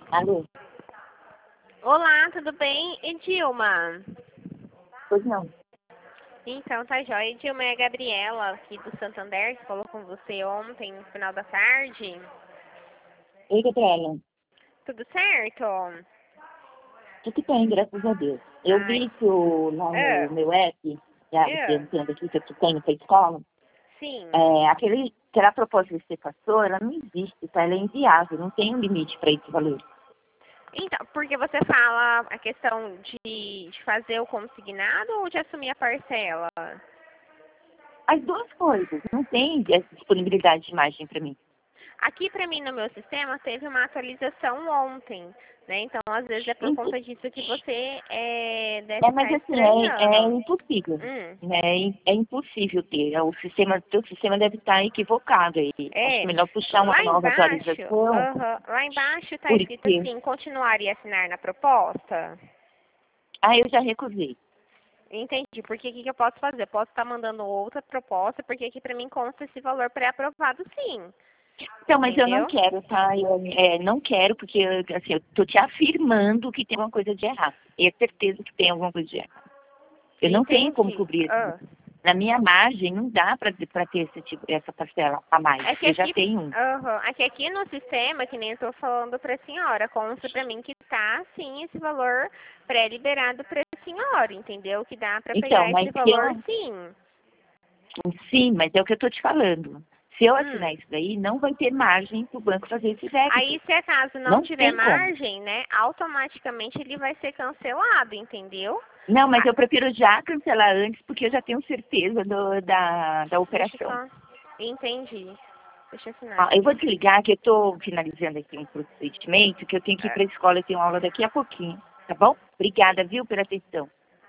Alô? Olá, tudo bem? E Dilma? Pois não. Então, tá jóia. Dilma, é a Gabriela, aqui do Santander, que falou com você ontem, no final da tarde. Oi, Gabriela. Tudo certo? Tudo bem, graças a Deus. Eu Ai, vi que lá no ah, meu app, já ah, entendo aqui que eu tenho para a escola, sim. aquela proposta que você passou, ela não existe, tá? Ela é inviável, não tem um limite para esse valor. Então, porque você fala a questão de fazer o consignado ou de assumir a parcela? As duas coisas, não tem essa disponibilidade de imagem para mim. Aqui para mim no meu sistema teve uma atualização ontem, né? Então às vezes é por Ent- conta disso que você deve Mas estar assim, é estranhando. impossível. Hum. Né? É impossível ter. Teu sistema deve estar equivocado aí. Acho É, melhor puxar uma lá nova embaixo, atualização, lá embaixo tá escrito porque assim, continuar e assinar na proposta. eu já recusei. Entendi. Porque o que eu posso fazer? Eu posso estar mandando outra proposta, porque aqui para mim consta esse valor pré-aprovado sim. Então, mas eu não Entendeu? quero, tá? Eu não quero, porque assim, eu tô te afirmando que tem alguma coisa de errado. E é certeza que tem alguma coisa de errado. Eu não tenho como Entendi. cobrir isso. Na minha margem, não dá para ter essa parcela a mais. É que Eu já aqui, tenho um. é que aqui no sistema, que nem eu tô falando pra senhora, consta pra mim que tá, sim, esse valor pré-liberado pra senhora, entendeu? Que dá pra Então, pegar esse mas valor, sim. sim, mas é o que eu tô te falando. Se eu Hum. assinar isso daí, não vai ter margem para o banco fazer esse débito. Aí, se acaso não Não tiver tem como. margem, né, automaticamente ele vai ser cancelado, entendeu? Não, mas Ah, eu prefiro já cancelar antes, porque eu já tenho certeza da deixa eu operação. só. Entendi. Deixa eu assinar Eu vou aqui. desligar, que eu estou finalizando aqui um procedimento, que eu tenho que ir Ah, para a escola, eu tenho aula daqui a pouquinho, tá bom? Obrigada, viu, pela atenção.